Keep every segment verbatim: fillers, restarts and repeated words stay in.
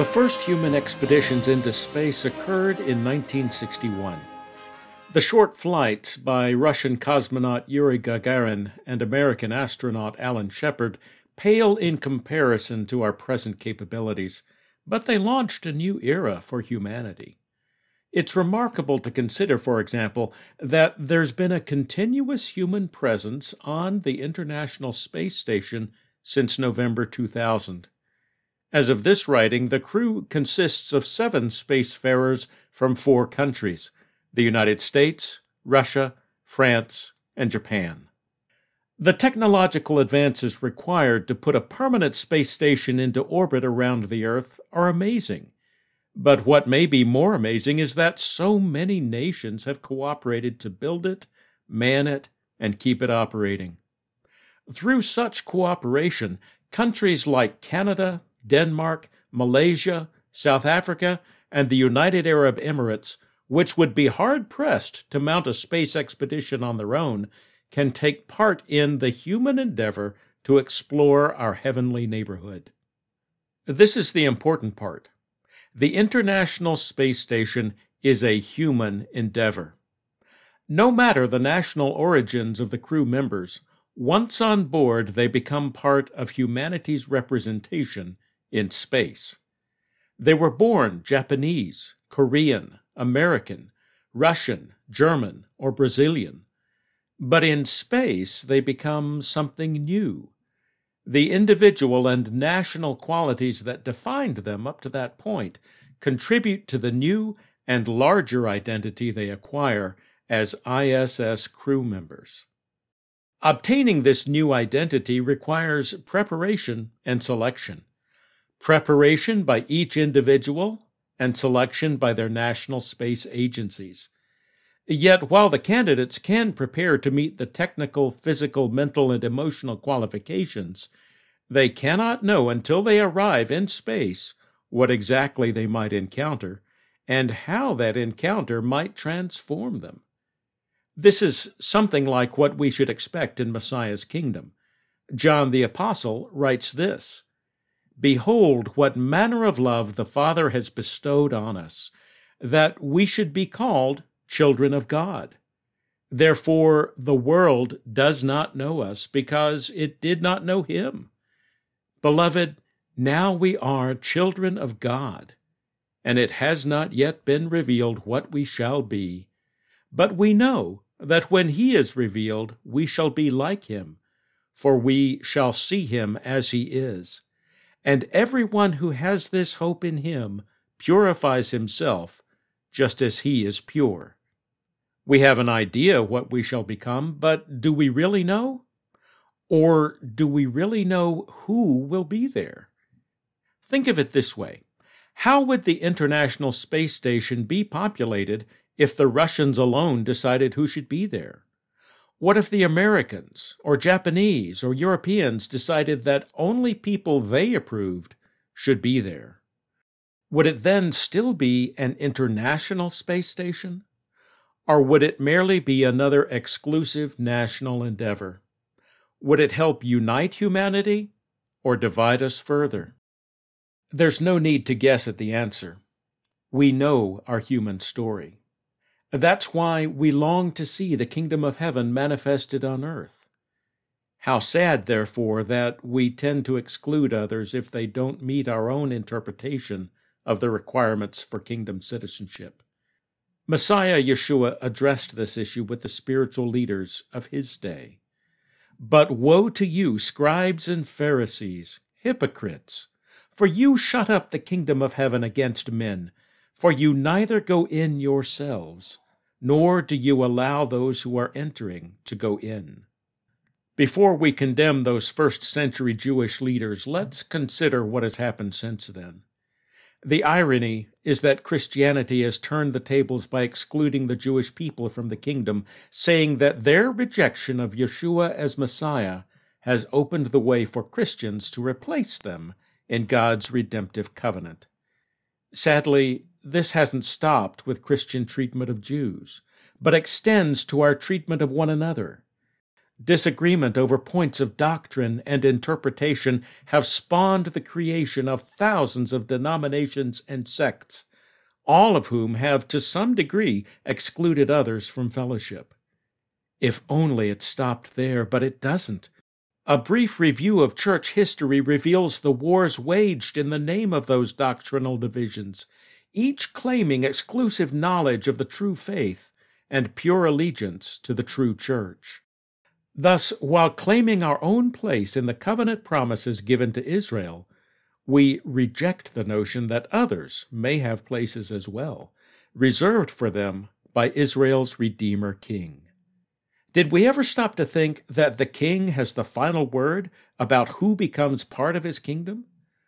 first human expeditions into space occurred in nineteen sixty-one. The short flights by Russian cosmonaut Yuri Gagarin and American astronaut Alan Shepard pale in comparison to our present capabilities, but they launched a new era for humanity. It's remarkable to consider, for example, that there's been a continuous human presence on the International Space Station since November two thousand. As of this writing, the crew consists of seven spacefarers from four countries: the United States, Russia, France, and Japan. The technological advances required to put a permanent space station into orbit around the Earth are amazing. But what may be more amazing is that so many nations have cooperated to build it, man it, and keep it operating. Through such cooperation, countries like Canada, Denmark, Malaysia, South Africa, and the United Arab Emirates, which would be hard-pressed to mount a space expedition on their own, can take part in the human endeavor to explore our heavenly neighborhood. This is the important part. The International Space Station is a human endeavor. No matter the national origins of the crew members, once on board they become part of humanity's representation in space. They were born Japanese, Korean, American, Russian, German, or Brazilian. But in space, they become something new. The individual and national qualities that defined them up to that point contribute to the new and larger identity they acquire as I S S crew members. Obtaining this new identity requires preparation and selection. Preparation by each individual and selection by their national space agencies. Yet, while the candidates can prepare to meet the technical, physical, mental, and emotional qualifications, they cannot know until they arrive in space what exactly they might encounter and how that encounter might transform them. This is something like what we should expect in Messiah's kingdom. John the Apostle writes this: "Behold, what manner of love the Father has bestowed on us, that we should be called children of God. Therefore the world does not know us, because it did not know him. Beloved, now we are children of God, and it has not yet been revealed what we shall be. But we know that when he is revealed, we shall be like him, for we shall see him as he is. And everyone who has this hope in him purifies himself, just as he is pure." We have an idea what we shall become, but do we really know? Or do we really know who will be there? Think of it this way. How would the International Space Station be populated if the Russians alone decided who should be there? What if the Americans, or Japanese, or Europeans decided that only people they approved should be there? Would it then still be an international space station? Or would it merely be another exclusive national endeavor? Would it help unite humanity or divide us further? There's no need to guess at the answer. We know our human story. That's why we long to see the kingdom of heaven manifested on earth. How sad, therefore, that we tend to exclude others if they don't meet our own interpretation of the requirements for kingdom citizenship. Messiah Yeshua addressed this issue with the spiritual leaders of his day. "But woe to you, scribes and Pharisees, hypocrites! For you shut up the kingdom of heaven against men, for you neither go in yourselves, nor do you allow those who are entering to go in." Before we condemn those first-century Jewish leaders, let's consider what has happened since then. The irony is that Christianity has turned the tables by excluding the Jewish people from the kingdom, saying that their rejection of Yeshua as Messiah has opened the way for Christians to replace them in God's redemptive covenant. Sadly, this hasn't stopped with Christian treatment of Jews, but extends to our treatment of one another. Disagreement over points of doctrine and interpretation have spawned the creation of thousands of denominations and sects, all of whom have to some degree excluded others from fellowship. If only it stopped there, but it doesn't. A brief review of church history reveals the wars waged in the name of those doctrinal divisions, each claiming exclusive knowledge of the true faith and pure allegiance to the true church. Thus, while claiming our own place in the covenant promises given to Israel, we reject the notion that others may have places as well, reserved for them by Israel's Redeemer King. Did we ever stop to think that the King has the final word about who becomes part of his kingdom?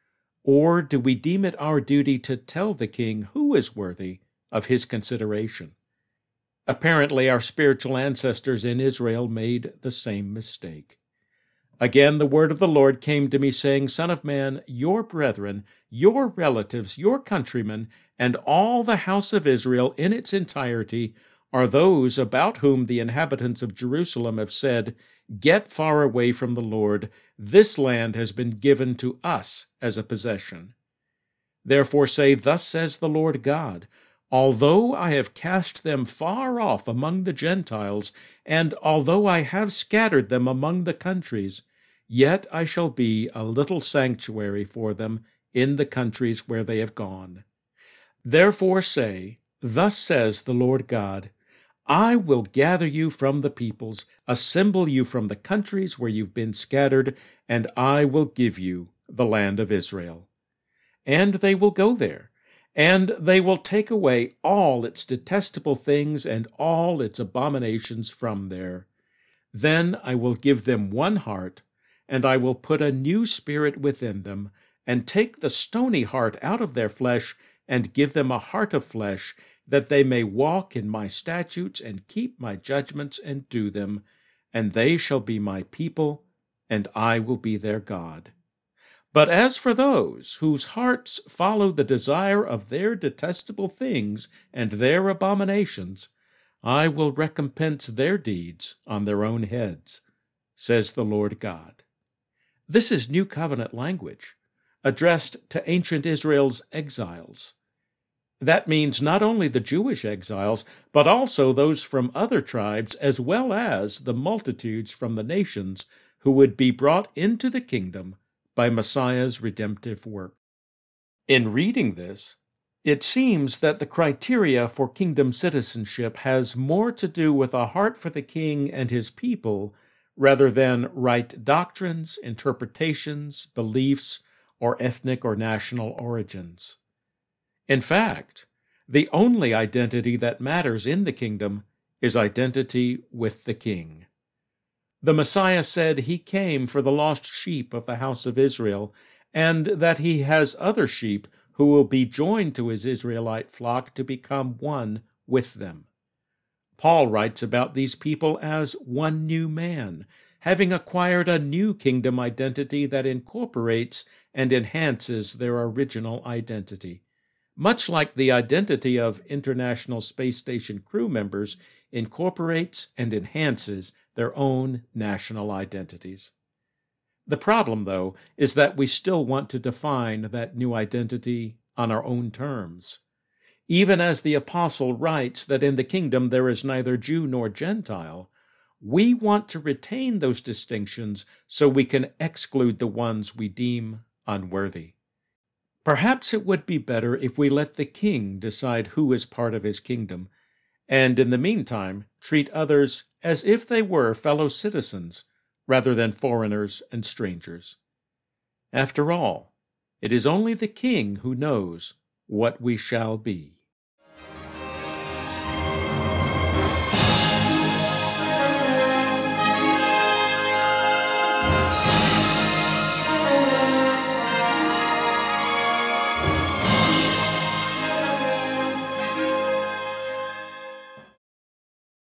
Or do we deem it our duty to tell the King who is worthy of his consideration? Apparently, our spiritual ancestors in Israel made the same mistake. Again, the word of the Lord came to me, saying, Son of man, your brethren, your relatives, your countrymen, and all the house of Israel in its entirety are those about whom the inhabitants of Jerusalem have said, Get far away from the Lord. This land has been given to us as a possession. Therefore say, Thus says the Lord God, Although I have cast them far off among the Gentiles, and although I have scattered them among the countries, yet I shall be a little sanctuary for them in the countries where they have gone. Therefore say, Thus says the Lord God, I will gather you from the peoples, assemble you from the countries where you've been scattered, and I will give you the land of Israel. And they will go there, and they will take away all its detestable things and all its abominations from there. Then I will give them one heart, and I will put a new spirit within them, and take the stony heart out of their flesh, and give them a heart of flesh, that they may walk in my statutes and keep my judgments and do them, and they shall be my people, and I will be their God. But as for those whose hearts follow the desire of their detestable things and their abominations, I will recompense their deeds on their own heads, says the Lord God. This is New Covenant language, addressed to ancient Israel's exiles. That means not only the Jewish exiles, but also those from other tribes, as well as the multitudes from the nations who would be brought into the kingdom by Messiah's redemptive work. In reading this, it seems that the criteria for kingdom citizenship has more to do with a heart for the king and his people rather than right doctrines, interpretations, beliefs, or ethnic or national origins. In fact, the only identity that matters in the kingdom is identity with the king. The Messiah said he came for the lost sheep of the house of Israel, and that he has other sheep who will be joined to his Israelite flock to become one with them. Paul writes about these people as one new man, having acquired a new kingdom identity that incorporates and enhances their original identity, much like the identity of International Space Station crew members incorporates and enhances their own national identities. The problem, though, is that we still want to define that new identity on our own terms. Even as the apostle writes that in the kingdom there is neither Jew nor Gentile, we want to retain those distinctions so we can exclude the ones we deem unworthy. Perhaps it would be better if we let the king decide who is part of his kingdom, and in the meantime treat others as if they were fellow citizens rather than foreigners and strangers. After all, it is only the king who knows what we shall be.